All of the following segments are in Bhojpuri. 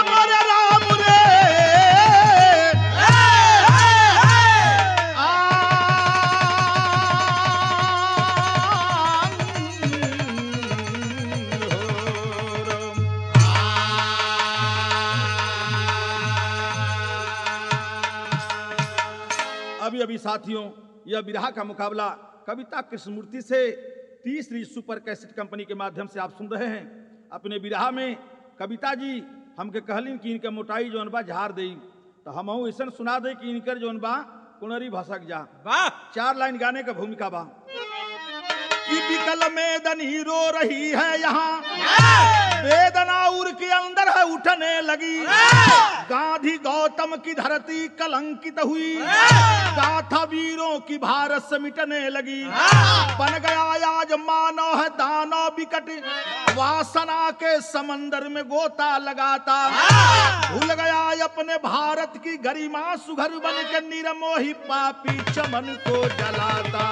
मोरे राम रे अभी साथियों यह विरहा का मुकाबला कविता कृष्णमूर्ति से तीसरी सुपर कैसेट कंपनी के माध्यम से आप सुन रहे हैं। अपने विरहा में कविता जी हमके कहलिन कि इनके मोटाई जौन बा झाड़ दे, तो हम ऐसा सुना दे कि इनकर जौन बा कुनरी भसक जा। वाह! 4 लाइन गाने का भूमिका बा कि विकल मेदनी रो रही है यहाँ, वेदना उर के अंदर है उठने लगी, गांधी गौतम की धरती कलंकित हुई, गाथा वीरों की भारत से मिटने लगी, बन गया आज मानव है दानव विकट, वासना के समंदर में गोता लगाता, भूल गया अपने भारत की गरिमा, सुघर बन के निर्मोही पापी चमन को जलाता।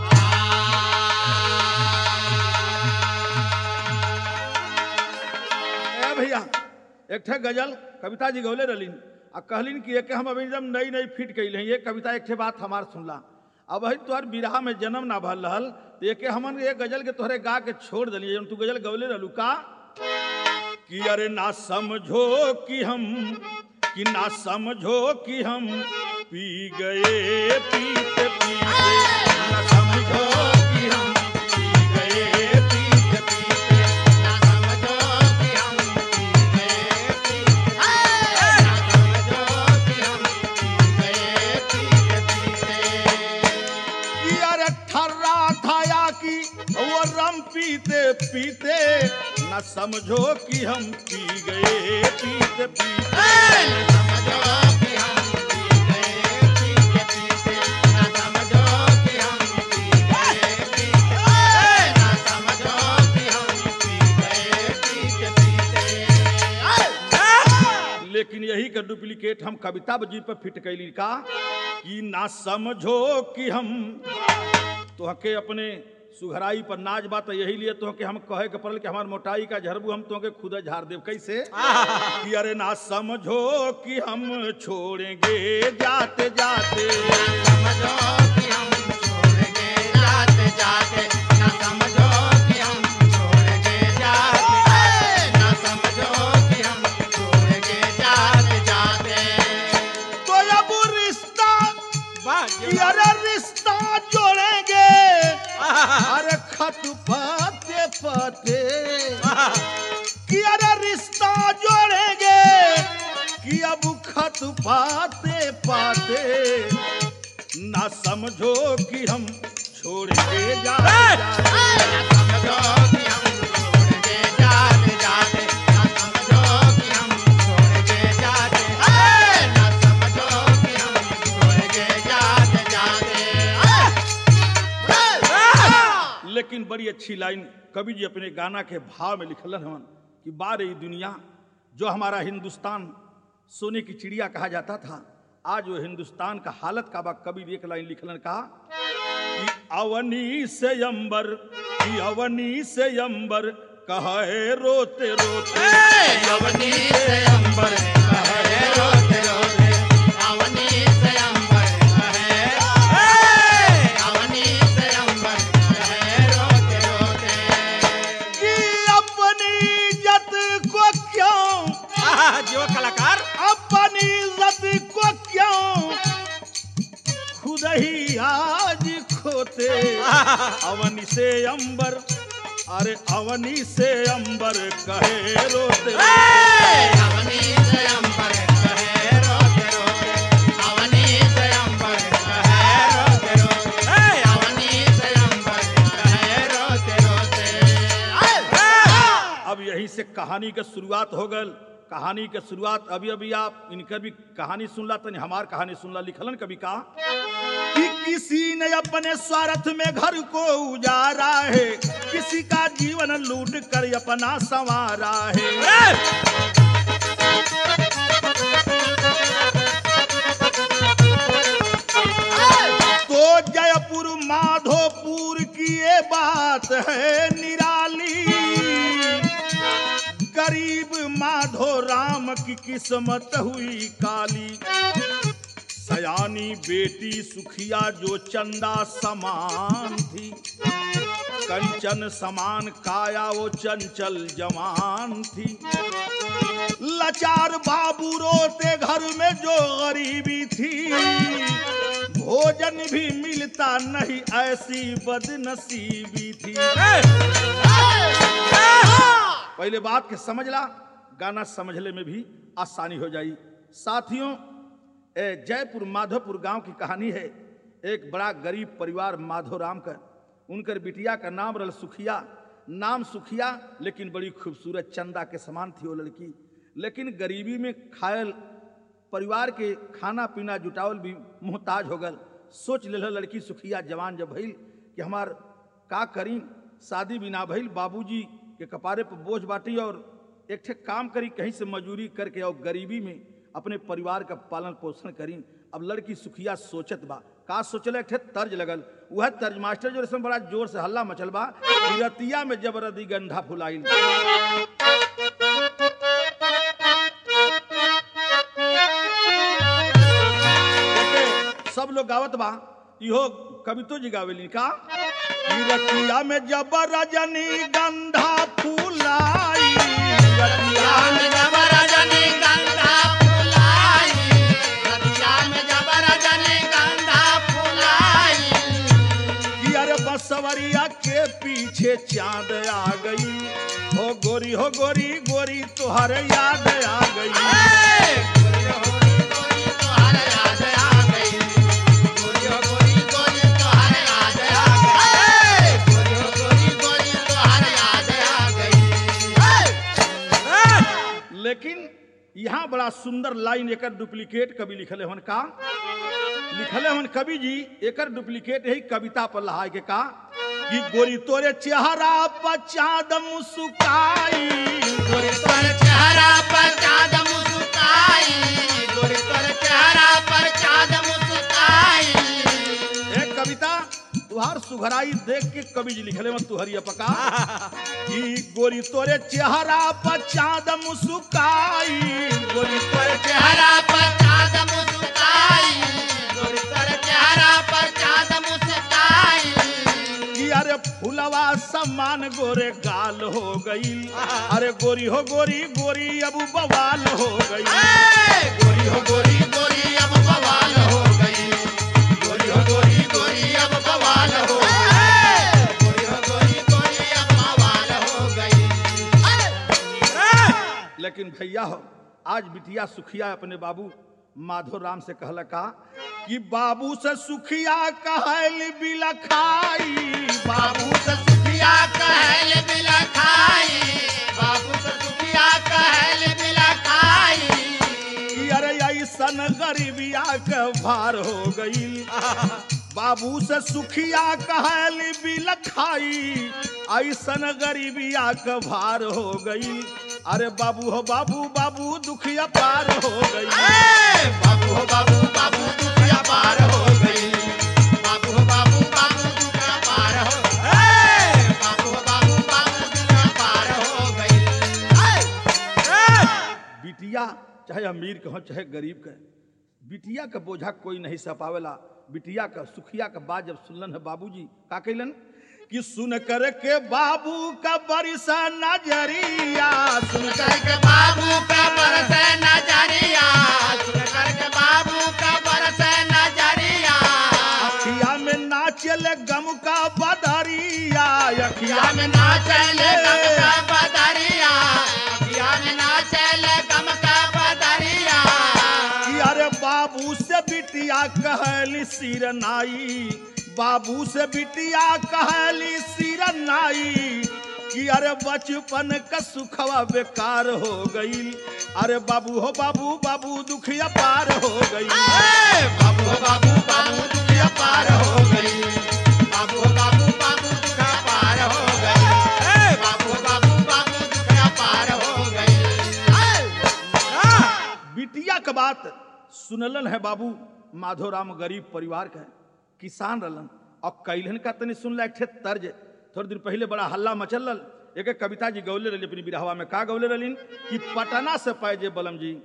भैया एक ठे गजल कविता जी गौले रलीन आ कहलिन कि एक हम अभी जब नई नई फिट कैल हैं, ये कविता एक ठे बात हमार सुनला। अब वही तोहर विरहा में जन्म ना भल रहल तो एक हमन ये गजल के तोहरे गा के छोड़ दिलिए। तू गजल गौले रहलू का कि अरे ना समझो कि ना समझो कि हम पी गए पीते पीते, ना समझो कि हम पी गए पीते पीते, ना समझो कि हम पी गए पीते, ना समझो कि हम पी गए पीते पीते, कि अरे ठर्रा था या कि वो रम पीते पीते, ना समझो कि हम पी गए पीते पीते, लेकिन यही का डुप्लीकेट हम कविता जी पर फिट कैली का कि ना समझो कि हम तोहके अपने सुघराई पर नाच बात, यही लिए तोहके हम कहे के पड़ल कि हमार मोटाई का झरबू हम तोहके खुद झाड़ देव। कैसे कि अरे ना समझो कि हम छोड़ेंगे जाते जाते, समझो कि हम छोड़ेंगे जाते जाते, ना समझो कि हम छोड़ेंगे जाते, ना समझो कि हम छोड़ेंगे जाते जाते, तो अब रिश्ता अरे रिश्ता जोड़ेंगे, अरे खत पाते पाते, कि अरे रिश्ता जोड़ेंगे, कि अब खत पाते पाते, ना समझो कि हम छोड़ेंगे जाते जाते, ना समझो कि हम छोड़ेंगे जाते जाते, ना समझो कि हम छोड़ेंगे जाते, ना समझो कि हम छोड़ेंगे जाते जाते। लेकिन बड़ी अच्छी लाइन कवि जी अपने गाना के भाव में लिखलन हवन कि बार ये दुनिया जो हमारा हिंदुस्तान सोने की चिड़िया कहा जाता था, आज वो हिंदुस्तान का हालत का बा। कवि एक लाइन लिखलन कहा कि अवनी से अंबर, कि अवनी से अंबर कहे रोते रोते, अवनी से अंबर कहे रोते रोते, अवनी से अंबर कहे, अवनी से अंबर कहे रोते रोते, कि अपनी इज्जत को क्यों, जो कलाकार अपनी इज्जत को क्यों खुद ही आज खोते, अवनी से अंबर, अरे अवनी से अंबर कहे रोते, अवनी से अंबर कहे रोते रोते, अवनी से अंबर कहे रोते रोते, अवनी से अंबर कहे रोते रोते। अब यहीं से कहानी का शुरुआत हो गल। कहानी के शुरुआत अभी अभी आप इनकर भी कहानी सुनला, तनी हमार कहानी सुनला। लिखलन कभी कहा कि किसी ने अपने स्वार्थ में घर को उजारा है, किसी का जीवन लूट कर अपना संवारा है, तो जयपुर माधोपुर की ये बात है निराली, गरीब माधो राम की किस्मत हुई काली, सयानी बेटी सुखिया जो चंदा समान थी, कंचन समान काया वो चंचल जवान थी। लाचार बाबू रोते घर में जो गरीबी थी, भोजन भी मिलता नहीं ऐसी बदनसीबी थी। पहले बात के समझ ला, गाना समझने में भी आसानी हो जाई। साथियों, जयपुर माधोपुर गांव की कहानी है। एक बड़ा गरीब परिवार माधोराम का, उनकर बिटिया का नाम रल सुखिया। नाम सुखिया लेकिन बड़ी खूबसूरत चंदा के समान थी वो लड़की। लेकिन गरीबी में खायल परिवार के खाना पीना जुटावल भी मोहताज हो गल। सोच ले लड़की सुखिया जवान जब भइल कि हमार का करी, शादी भी ना भइल, बाबूजी के कपारे पर बोझ बाटी और एक ठे काम करी, कहीं से मजूरी करके और गरीबी में अपने परिवार का पालन पोषण करी। अब लड़की सुखिया सोचत बा, का सोचल, एक ठे तर्ज लगल। वह तर्ज मास्टर जो इसमें बड़ा जोर से हल्ला मचल बा, रतिया में जबरदी गंधा फुलाइल। सब लोग गावत बा, इहो कवितो जी गावेली का, रतिया में जबर रजनी गंधा फुलाई, रतिया में जबर रजनी गंधा फुलाई, रतिया में जबर रजनी गंधा फुलाई, कि अरे बसवरिया के पीछे चांद आ गई, हो गोरी गोरी तुहर याद आ गई। लेकिन यहाँ बड़ा सुंदर लाइन एक डुप्लीकेट कवि लिखले हन का, लिखले हन कवि जी एक डुप्लीकेट यही कविता पर लहाय के का, कि गोरी तोरे चेहरा पर चाँद मुस्काई, गोरी तोरे चेहरा पर चाँद मुस्काई, गोरी तोरे चेहरा पर चाँद मुस्काई। एक कविता तुहार सुघराई देख के कवि जी लिखले मत तुहरिया पका, कि गोरी तोरे चेहरा पर चाँद मुस्काई, गोरी तोरे चेहरा पर चाँद मुस्काई, गोरी तोरे चेहरा पर चाँद मुस्काई, कि अरे फुलवा समान गोरे गाल हो गई, अरे गोरी गोरी अब बवाल हो गई, गोरी अब बवाल हो गई, गोरी गोरी अब बवाल हो गई, गोरी अब बवाल हो गई। लेकिन भैया हो, आज बिटिया सुखिया अपने बाबू माधोराम से कहला का, कि बाबू से सुखिया कहल बिलखाई, बाबू से सुखिया कहल बिलखाई, बाबू से सुखिया कहल बिलखाई, कि अरे ऐसन गरीबिया के भार हो गई, बाबू से सुखिया कहल बिलखाई, ऐसन गरीबिया के भार हो गई, अरे बाबू हो बाबू दुखिया पार हो गई, बाबू हो बाबू दुखिया पार हो गई, बाबू हो बाबू दुखिया पार हो गई, बाबू हो बाबू दुखिया पार हो गई। बिटिया चाहे अमीर कहो चाहे गरीब कहे, बिटिया का बोझा कोई नहीं सपावेला। बिटिया का सुखिया का बात जब सुनलन है बाबूजी का कैलन, कि सुन कर के बाबू का बरसा नजरिया, सुन कर के बाबू का बरसा नजरिया, सुन कर के बाबू का बरसा नजरिया, अखिया में नाचल गम का बदरिया, अखिया में नाचल गम का बदरिया, अखिया में नाचल गम का बदरिया, कि अरे बाबू से बिटिया कहली सिरनाई, बाबू से बिटिया कहली सिरनाई, कि अरे बचपन का सुखवा बेकार हो गई, अरे बाबू हो बाबू दुखिया पार हो गई, बाबू हो बाबू दुखिया पार हो गई, बाबू हो बाबू दुखिया पार हो गई, बाबू हो बाबू दुखिया पार हो गई। बिटिया का बात सुनलन है बाबू माधोराम गरीब परिवार का किसान रहलन, और कैलन का तनी सुन ला एक तर्ज। थोड़ी देर पहले बड़ा हल्ला मचल, एक कविता जी गौले रही अपनी बिरहवा में का गौले रही कि पटना से पैजे बलम जी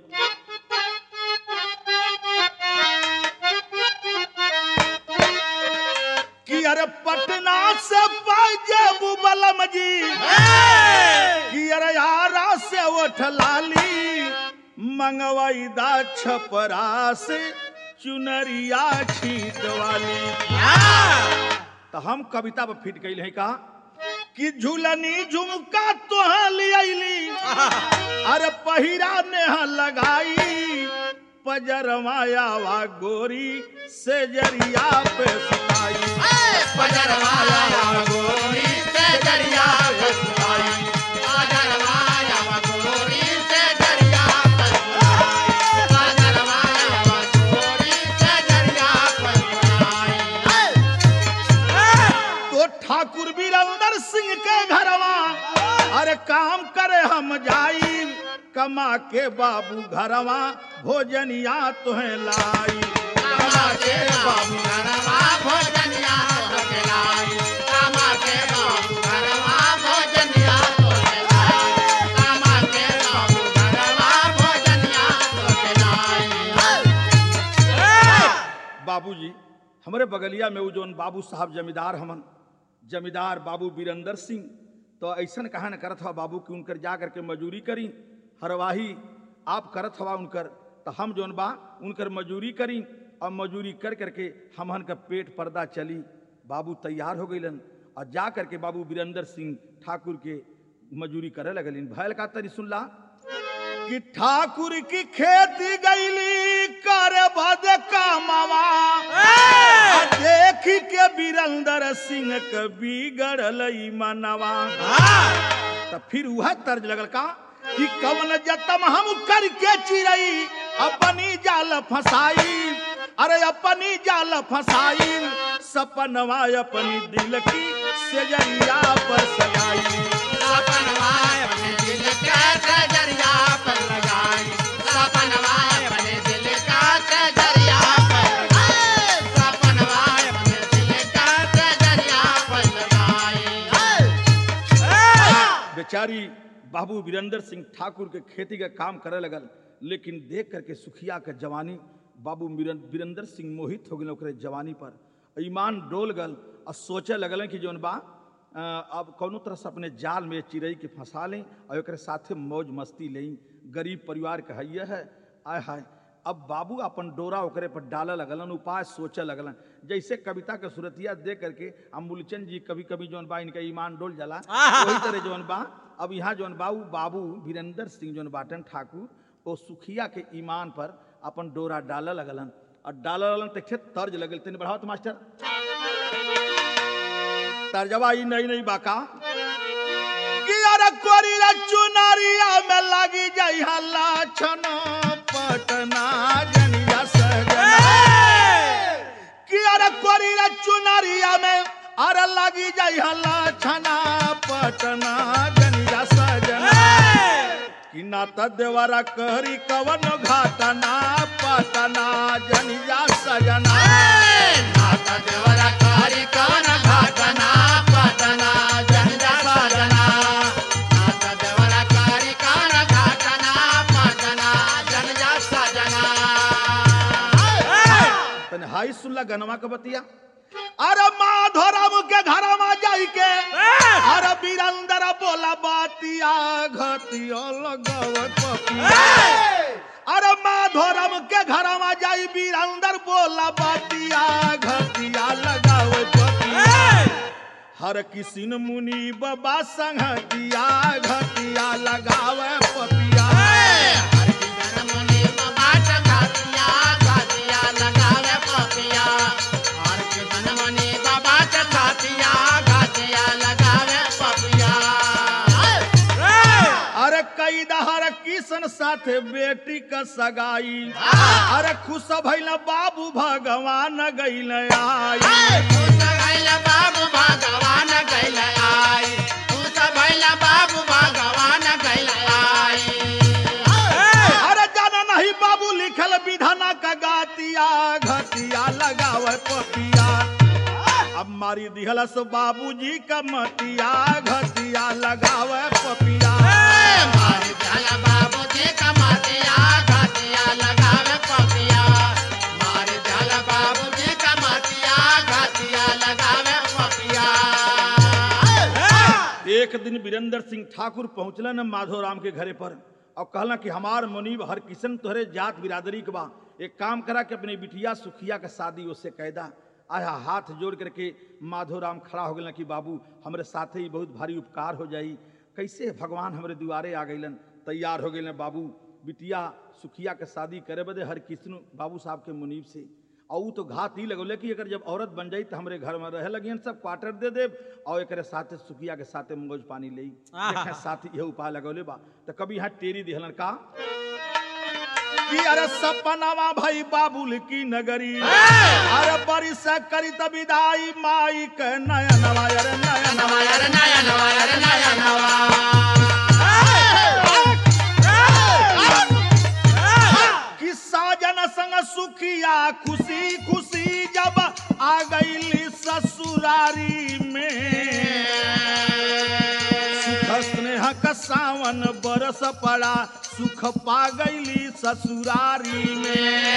कि अरे पटना से पैजे बलम जी कि अरे यारा से उठ लाली मंगवाई दा छपरा से चुनरिया छीट वाली। तो हम कविता पर फिट गई है का कि झूलनी झुमका तोह लियाली अरे पहिरा नेह लगाई पजरमाया गोरी से जरिया पे सुताई पजरमाया गोरी से जरिया पे सुताई पजरमाया गोरी से जरिया पे सुताई पजरमाया गोरी से जरिया पे सुताई। तो ठाकुर वीरेंद्र सिंह के घरवा अरे काम करे हम जाई कमा के बाबू घरवा भोजनिया तुहे लाई कमा के बाबू घरवा भोजनिया तुहे लाई कमा के बाबू घरवा भोजनिया तुहे लाई कमा के बाबू घरवा भोजनिया तुहे लाई। बाबूजी हमारे बगलिया में वो जोन बाबू साहब जमींदार हमन जमींदार बाबू वीरेंद्र सिंह तो ऐसा कहा न करत हवा बाबू कि उनकर जा करके मजूरी करी हरवाही आप करत हवा उनकर तो हम जोन बा उनकर मजूरी करी और मजूरी कर करके हमहन का पेट पर्दा चली। बाबू तैयार हो गईलन और जा करके बाबू वीरेंद्र सिंह ठाकुर के मजूरी करे लगलिन। भैल का तरी सुनला कि ठाकुर की खेती गईली करे बद कामवा देख के वीरेंद्र सिंह के बिगड़ल मनवा। तो फिर वह तर्ज लगल का कि कवन जतम हम करके चिरई अपनी जाल फसाई अरे अपनी जाल फसाई सपनवा अपनी दिल की सेजरिया पर सजाई सपनवा अपने दिल का सेजरिया पर लगाई सपनवा अपने दिल का सेजरिया पर लगाई सपनवा अपने दिल का सेजरिया पर लगाई। बेचारी बाबू वीरेंद्र सिंह ठाकुर के खेती का काम करे लगल लेकिन देख करके सुखिया के जवानी बाबू वीरेंद्र सिंह मोहित हो गए जवानी पर ईमान डोल गल और सोचे लगल कि जौन बा अब कौनो तरह से अपने जाल में चिड़ई के फंसा लें और एक साथे मौज मस्ती लें गरीब परिवार का है है आय हाय। अब बाबू अपन डोरा ओकरे पर डाले लगलन उपाय सोचे लगलन जैसे कविता के सूरतिया देख करके हम मूलचंद जी कभी कभी जौन बा इनका ईमान डोल जाला वही तरह जौन बा अब यहाँ जौन बाबू वीरेंद्र सिंह जौन बाटन ठाकुर वो सुखिया के ईमान पर अपन डोरा डाले लगलन और डाले लगलन तो तर्ज लगल तेने बढ़ाओ तो मास्टर तर्जवा ई नई नई बाका कि अरे कोरी चुनरिया में लगी जाई हल्ला छनो पटना जनिया सजना कि अरे कोरी चुनरिया में अरे लगी जाई हल्ला छना पटना जनिया सजना कि नाता देवरा करी कवन घाटना पटना जनिया सजना नाता देवरा करी कवन घाटना पटना जनिया सजना नाता देवरा करी कवन घाटना पटना जनिया सजना। तने हाई सुनला गनवा के बतिया अरे माधोराम के घर में जाई के अरे वीरेंद्र बोला बातिया घतिया लगावत पपिया अरे माधोराम के घर में जाई वीरेंद्र बोला बातिया घतिया लगावत पपिया हर किसिन मुनि बाबा संग दिया घतिया लगावे पपिया हर किसिन मुनि बाबा संग दिया घतिया लगावे पपिया हर किसिन मुनि बाबा संग दिया घतिया लगावे पपिया। अरे कई दहर किसन साथे बेटी का सगाई अरे खुश भइल बाबू भगवान गइल आई खुश भइल बाबू भगवान गइल आई खुश भइल बाबू भगवान गइल आई। अरे जाना नहीं बाबू लिखल विधाना का गातिया घटिया लगावे पपिया अब मारी दिहलस बाबूजी का मतिया घटिया लगावे पपिया मारी दिहला बाबूजी का मतिया घटिया लगावे पपिया मारी दिहला बाबूजी का मतिया घटिया लगावे पपिया। एक दिन वीरेंद्र सिंह ठाकुर पहुंचलन माधोराम के घरे पर और कहला कि हमार मुनीब हर किशन तोहरे जात बिरादरी के बा, एक काम करा कि अपनी बिटिया सुखिया का शादी उससे कैदा। आया हाथ जोड़ करके माधोराम खड़ा हो गए कि बाबू हमरे साथे ही बहुत भारी उपकार हो जाई, कैसे भगवान हमरे दुआरे आ गईलन। तैयार हो गए बाबू बिटिया सुखिया के शादी करे बदे हर किशन बाबू साहब के मुनीब से। और ऊ तो घात ही लगौले कि अगर जब औरत बन जाई तो हमरे घर में रहे लगियन सब क्वार्टर दे देव और एक साथे सुखिया के साथे मौज पानी ले साथ यह उपाय लगौले बा। तो कभी यहाँ टेरी दिहलन का कि अरे सपनावा भाई बाबुल की नगरी अरे बड़ी से करी तबिदाई माई के नया नवा अरे नया नवा अरे नया नवा अरे नया नवा कि साजन संग सुखिया खुशी खुशी जब आ गई ससुरारी में सुख स्नेह का सावन बरस पड़ा सुख पा गईली ससुरारी में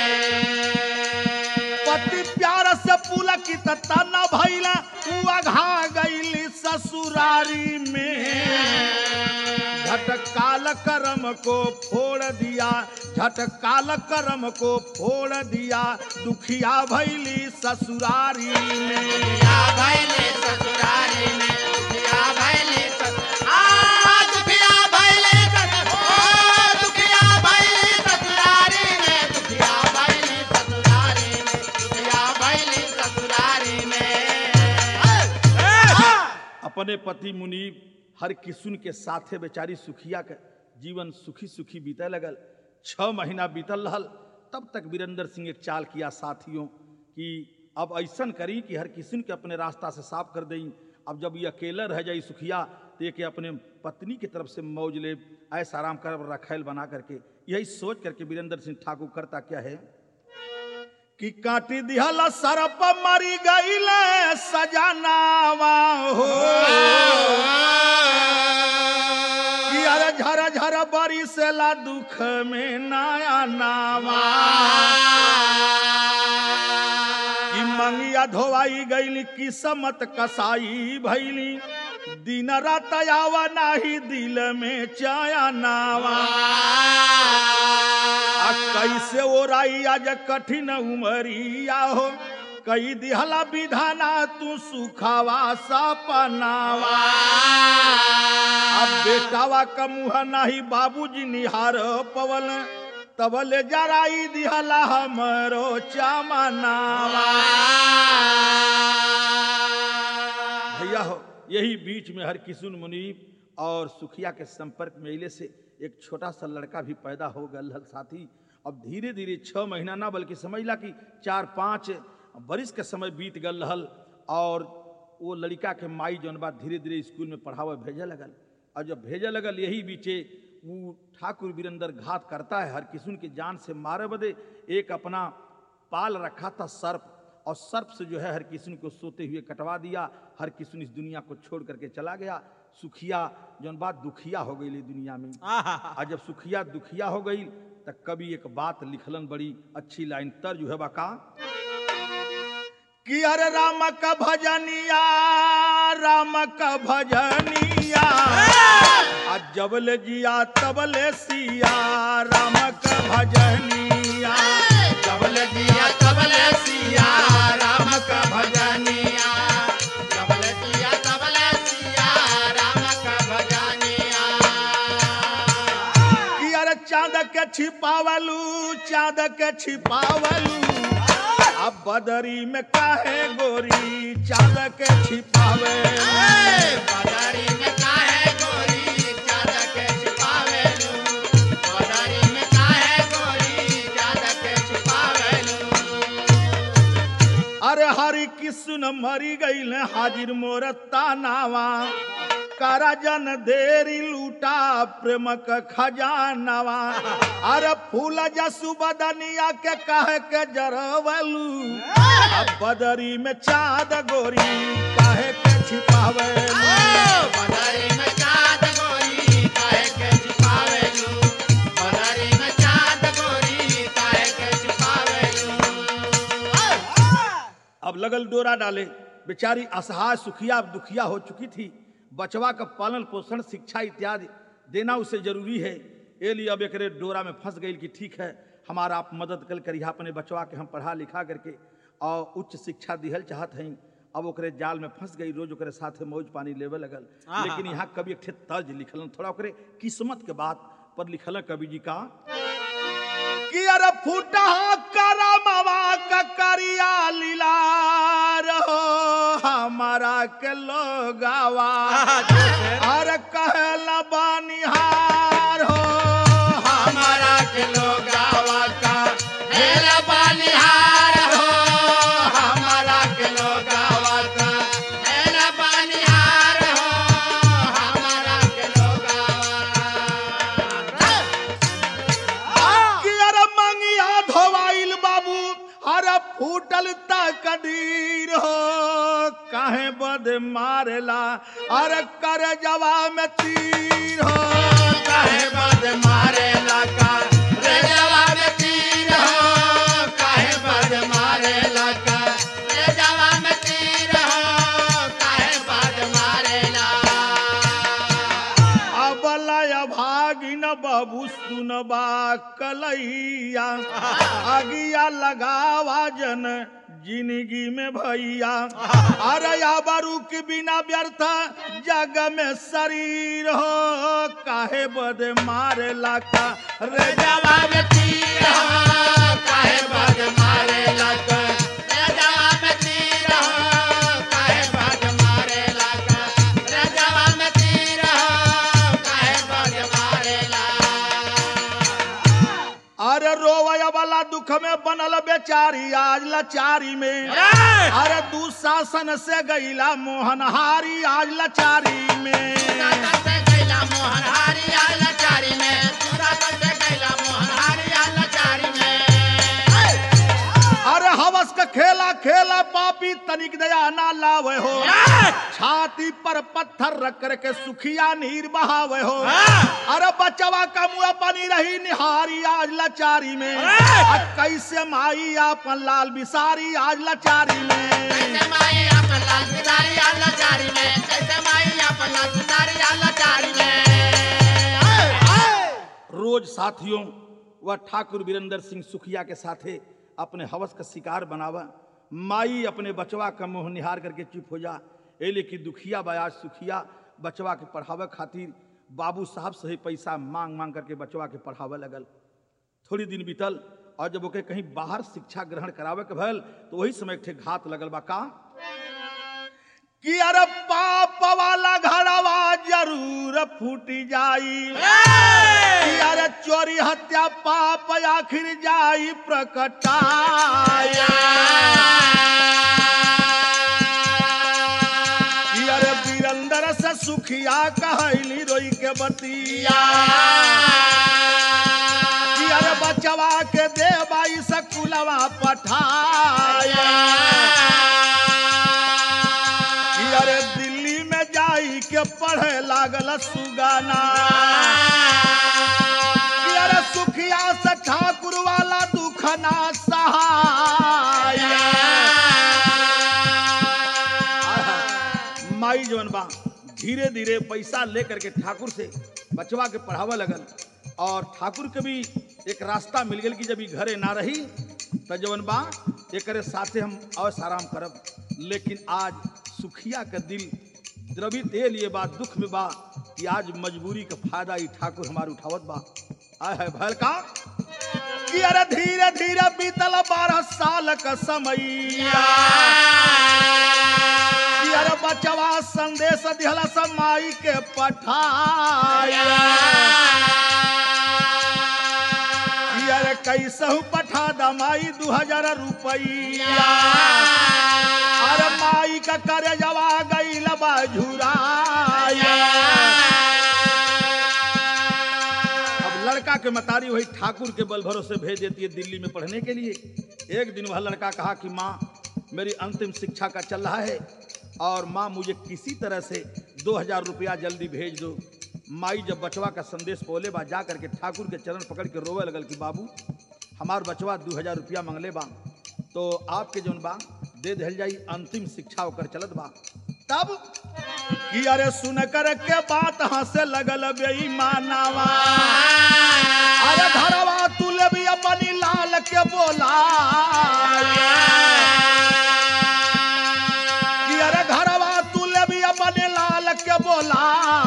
पति प्यार से पुलकित तना भइला उघा गईली ससुरारी में झटकाल करम को फोड़ दिया झटकाल करम को फोड़ दिया दुखिया भइली ससुरारी में भैली ससुरारी में दुखिया भैली अपने पति मुनीब हर किस्म के साथे बेचारी सुखिया के जीवन सुखी सुखी बीते लगल। 6 महीना बीतल रहल। तब तक वीरेंद्र सिंह एक चाल किया साथियों कि अब ऐसन करी कि हर किस्म के अपने रास्ता से साफ कर दें। अब जब ये अकेला रह जाई सुखिया तो ये अपने पत्नी की तरफ से मौज ले ऐसा आराम कर रखेल बना करके यही सोच करके वीरेंद्र सिंह ठाकुर करता क्या है कि काटी दिहला सरप मरी गईले सजनावा हो कि अरे झर झर बरी से ला दुख में नया नावा कि मंगिया धोवाई गईली किस्मत कसाई भैली दिन रात आवा नाही दिल में चाया नावा कैसे ओराई आज कठिन उमरिया हो कई दिहला विधाना तू सुखावा सपनावा अब बेटावा का मुँह नहीं बाबूजी निहार पवल तबले जराई दिहला हमरो चमनावा। भैया हो यही बीच में हर किशुन मुनीब और सुखिया के संपर्क में अले से एक छोटा सा लड़का भी पैदा हो गया साथी। अब धीरे धीरे 6 महीना ना बल्कि समझ ला कि 4-5 बरिस के समय बीत गल रहल और वो लड़का के माई जौन बात धीरे धीरे स्कूल में पढ़ावे भेजे लगल। और जब भेजे लगल यही बीचे वो ठाकुर वीरेंद्र घात करता है हर किस्म की जान से मारे बदे एक अपना पाल रखा था सर्प और सर्प से जो है हर किस्म को सोते हुए कटवा दिया। हर किस्म इस दुनिया को छोड़ करके चला गया। सुखिया जौन बात दुखिया हो गई दुनिया में। और जब सुखिया दुखिया हो गई तब कभी एक बात लिखलन बड़ी अच्छी लाइन तर जो है बाका कि अरे राम का भजनिया जबले जिया तबले सिया राम का भजनिया जबले जिया तबले सिया राम का भजनिया जबले जिया तबले सिया राम का भजनिया कि अरे चाँद के छिपावलू अब बदरी में काहे गोरी चाँद के छिपावे बदरी में काहे गोरी चाँद के छिपावेलू बदरी में काहे गोरी चाँद के छिपावेलू। अरे हरि किस्न मरी गईल हाजिर मोर तानावा करजन देरी लूटा प्रेम का खजानवा अरे फूल जसु बदनिया के कहे के जरवलू अब बदरी में चाँद गोरी कहे के छिपावेलू बदरी में चाँद गोरी काहे के छिपावेलू बदरी में चाँद गोरी काहे के छिपावेलू। अब लगल डोरा डाले बेचारी असहाय सुखिया दुखिया हो चुकी थी। बचवा का पालन पोषण शिक्षा इत्यादि देना उसे जरूरी है। ये लिए अब एकरे डोरा में फंस गई कि ठीक है हमारा आप मदद कल करिए अपने बचवा के हम पढ़ा लिखा करके और उच्च शिक्षा दिहल चाहत हैं। अब ओकरे जाल में फंस गई रोज ओकरे साथे मौज पानी लेवे लगल। लेकिन यहाँ कवि एक तर्ज लिखलन थोड़ा ओकरे किस्मत के बात पर लिखल कवि जी का कि अरे फूटा करमवा का करिया लीलार हो हमारा के लोगावा अरे कहला बनिहार हो हमारा के लोगावा का हेला बनिहार हो हमारा के लोगावा का हेला बनिहार हो हमारा के लोगावा कि अरे मंगिया धोवाइल बाबू अरे फूटल तकदीर हो काहे बद मारेला अरे कर जवा में तीर हो काहे बद मारेला का रे जवाब तीर हो काहे बद मारेला का रे जवाब तीर हो काहे बद मारेला। अबला भागिन बाबू सुनबा कलैया आगिया लगावा जन जिंदगी में भैया अरे आबरू के बिना व्यर्थ जग में शरीर हो काहे बद मारेला का रे जवाब तीर हो काहे बद मारेला का रे जवाब तीर हो काहे बद मारेला का रे जवाब तीर हो काहे बद मारेला। अरे रोवया वाला दुख में बनल बेचारी आज लाचारी में अरे दुशासन से गईला मोहनहारी आज लाचारी में मोहनहारी लाचारी में मोहनहारी लाचारी में अरे हवस का खेला खेला पापी तनिक दया ना लावे हो छाती पर पत्थर रख करके सुखिया नीर बहावे हो अरे बचवा का मुँह बनी रही निहारी आज लाचारी में कैसे माई अपन लाल बिसारी आज लाचारी में कैसे माई अपन लाल बिसारी आज लाचारी में कैसे माई अपन लाल बिसारी आज लाचारी में। रोज साथियों वह ठाकुर वीरेंद्र सिंह सुखिया के साथे अपने हवस का शिकार बनावा माई अपने बचवा का मुँह निहार करके चुप हो जा एले की दुखिया बयाज सुखिया बचवा के पढ़ावे खातिर बाबू साहब से ही पैसा मांग मांग करके बचवा के पढ़ावे लगल। थोड़ी दिन बीतल और जब ओके कहीं बाहर शिक्षा ग्रहण करावे के भल तो वही समय एक ठे घात लगल बा का कि अरे पाप वाला घरवा जरूर फूटी जाई कि अरे चोरी हत्या पाप आखिर जाई प्रकटाया कि अरे वीरेंद्र से सुखिया कहली रोई के बतिया कि अरे बचवा के देवाई सकुलवा पठाया कि अरे दिल्ली में जाई के पढ़े लागल सुगाना कि अरे सुखिया से ठाकुर वाला दुख ना सहाया माई जवन बा धीरे धीरे पैसा लेकर के ठाकुर से बचवा के पढ़ावा लगल और ठाकुर के भी एक रास्ता मिल गया कि जब घरे ना रही तो जवन बा एक साथे हम अवश्य आराम करब। लेकिन आज सुखिया का दिल द्रवित ये लिए बा दुख में बा कि आज मजबूरी का फायदा ही ठाकुर हमारे उठावत बा आय है भैल का कि अरे धीरे धीरे बीतल 12 साल का समैया कि अरे बचवा संदेश दिहला समाई के पठाया कि अरे कैसहू पठा दमाई 2000 रुपया अरे माई का करे जवा गई लबा झुराया। अब लड़का के मतारी वही ठाकुर के बल भरोसे भेज देती है दिल्ली में पढ़ने के लिए। एक दिन वह लड़का कहा कि माँ मेरी अंतिम शिक्षा का चल रहा है और माँ मुझे किसी तरह से 2000 रुपया जल्दी भेज दो। माई जब बचवा का संदेश पोले बा जा करके ठाकुर के चरण पकड़ के रोवे लगल कि बाबू हमार बचवा 2000 रुपया मंगले बा तो आपके जौन बा दे दिल जाई, अंतिम शिक्षा होकर चलत बा। तब कि अरे सुन कर के बात हंसे लगल बेईमानवा, अरे घरवा तू ले भी अपनी लाल के बोला कि अरे घरवा तू ले भी अपने लाल के बोला।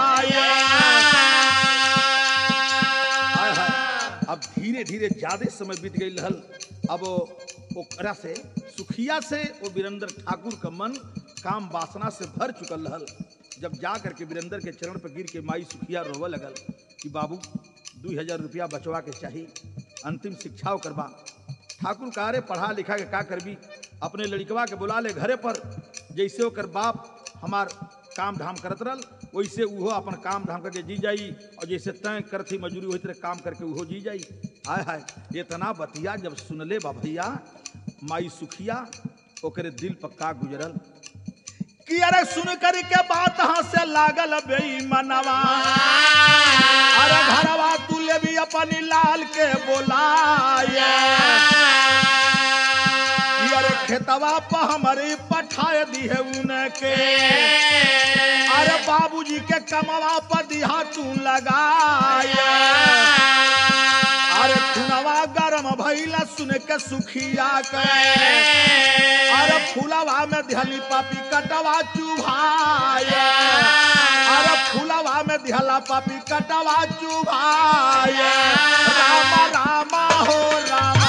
अब धीरे धीरे ज्यादा समय बीत गई रहल। अब ओकरा से सुखिया से वो वीरेंद्र ठाकुर का मन काम वासना से भर चुकल रहल। जब जा करके वीरेंद्र के चरण पर गिर के माई सुखिया रोवे लगल कि बाबू 2000 रुपया बचवा के चाहिए, अंतिम शिक्षा करबा। ठाकुर कहा रे पढ़ा लिखा के का करबी, अपने लड़कवा के बुला ले घरे पर, जैसे ओकर बाप हमार काम धाम करत रहल वैसे उहो अपन काम धाम करके जी जाई, और जैसे तय करथी मजूरी वही तरह काम करके उहो जी जाई। हाय हाय इतना बतिया जब सुनले बा भैया माई सुखिया ओकरे दिल पर का गुजरल कि अरे सुन कर के बात हंसे लागल बेईमानवा, अरे घरवा तू ले भी अपनी लाल के बोलाए। अरे खेतवा पर हमारे पठाए दी है उनके, अरे बाबूजी के कमवा पर दिहा तू लगाए। अरे खुनवा गरम भइला सुन के सुखिया के, अरे फुलवा में दिहली पापी कटवा चुभाए। अरे फुलवा में दिहला पापी कटवा चुभाए। रामा रामा हो रामा,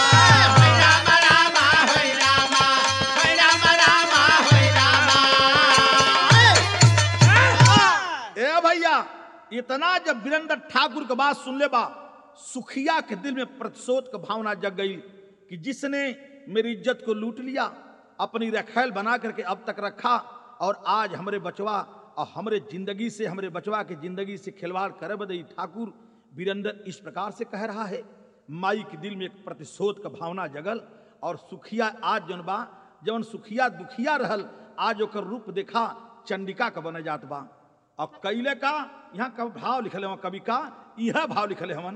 इतना जब वीरेंद्र ठाकुर के बात सुन ले बा सुखिया के दिल में प्रतिशोध की भावना जग गई कि जिसने मेरी इज्जत को लूट लिया, अपनी रखैल बना करके अब तक रखा, और आज हमारे बचवा और हमारे जिंदगी से हमारे बचवा की जिंदगी से खिलवाड़ करे बदई। ठाकुर वीरेंद्र इस प्रकार से कह रहा है। माई के दिल में एक प्रतिशोध का भावना जगल, और सुखिया आज जौन बा जौन सुखिया दुखिया रहल आज ओकर रूप देखा चंडिका का बने जात बा। और कैले का यहाँ का भाव लिखले हम कवि का यह भाव लिखले हमन,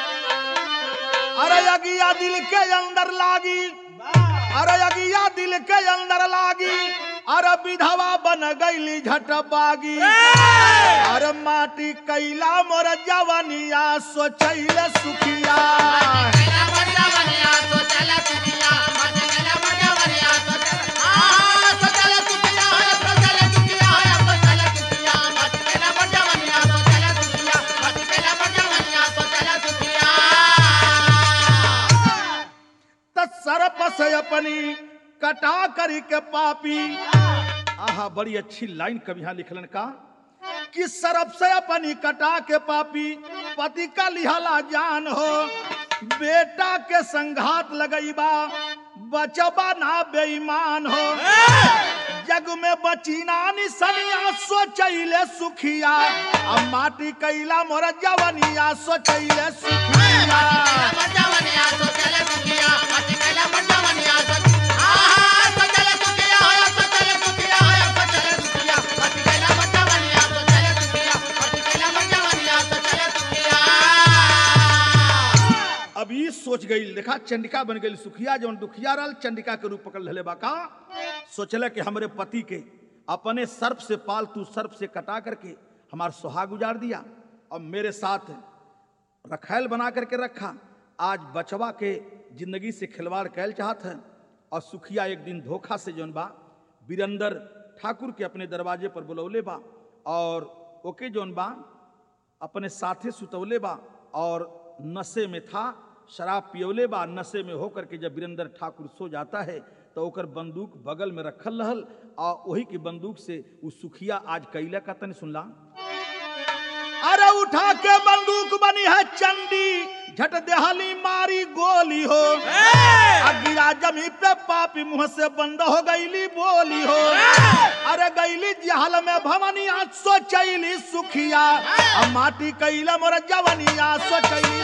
अरे अगिया दिल के अंदर लागी, अरे अगिया दिल के अंदर लागी, अरे विधवा बन गईली झटबागी। अरे माटी कैला मोर जवनिया सोचैले सुखिया, सरप से अपनी कटा करी के पापी। आहा बड़ी अच्छी लाइन कभी यहाँ लिखलन का कि सरप से अपनी कटा के पापी, पति का लिहाला जान हो, बेटा के संघात लगईबा, बचबा ना बेईमान हो। जग में बची ना निसनिया सोचैले सुखिया, अब माटी कैला मोर जवनिया सोचैले सुखिया। अब ये सोच गई, देखा चंडिका बन गई सुखिया, जो दुखिया रहल चंडिका के रूप पकड़ ले बाका। सोचले कि हमारे पति के अपने सर्प से पालतू सर्प से कटा करके हमार सुहाग गुजार दिया, और मेरे साथ रखैल बना करके रखा। आज बचवा के जिंदगी से खिलवाड़ कैल चाहत है। और सुखिया एक दिन धोखा से जौन बा वीरेंद्र ठाकुर के अपने दरवाजे पर बुलौले बा, और ओके जौन बा अपने साथे सुतौले बा, और नशे में था, शराब पियोले बा। नशे में होकर के जब वीरेंद्र ठाकुर सो जाता है तो ओकर बंदूक बगल में रखल रहल, और वही की बंदूक से वो सुखिया आज कैला का तनी सुनला, अरे उठा के बंदूक बनी है चंडी, झट देहली मारी गोली हो गिरा जमी पे पापी मुंह से बंद हो गईली बोली हो अरे गईली जहल में भवनिया सोचैली सुखिया माटी कैला मोर जवनिया सोचैली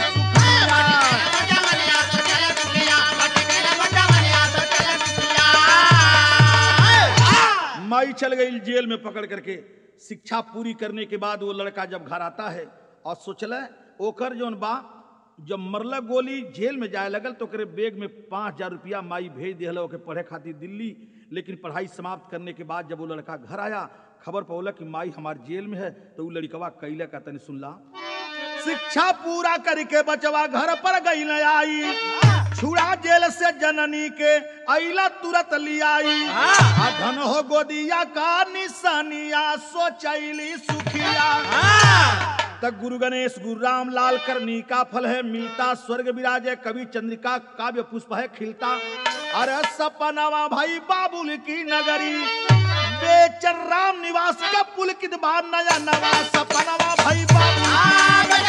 माई चल गई जेल में पकड़ करके। शिक्षा पूरी करने के बाद वो लड़का जब घर आता है और सोचल ओकर जोन बा जब मरल गोली जेल में जाए लगल तो करे बेग में 5,000 रुपया माई भेज दिया ओके पढ़े खातिर दिल्ली। लेकिन पढ़ाई समाप्त करने के बाद जब वो लड़का घर आया खबर पौला कि माई हमार जेल में है तो वो लड़कवा कैला का तनी सुनला। शिक्षा पूरा करके बचवा घर पर गई न आई छुड़ा जेल से जननी के अइला तुरंत लियाई धन हो गोदिया का निशानिया सोचैली सुखिया तक गुरु गणेश गुरु राम लाल करनी का फल है मिलता स्वर्ग विराजे कवि चंद्रिका काव्य पुष्प है खिलता अरे सपनावा भाई बाबुल की नगरी बेचन राम निवास का पुलकित बार नया नवा सपनावा भाई बाबुल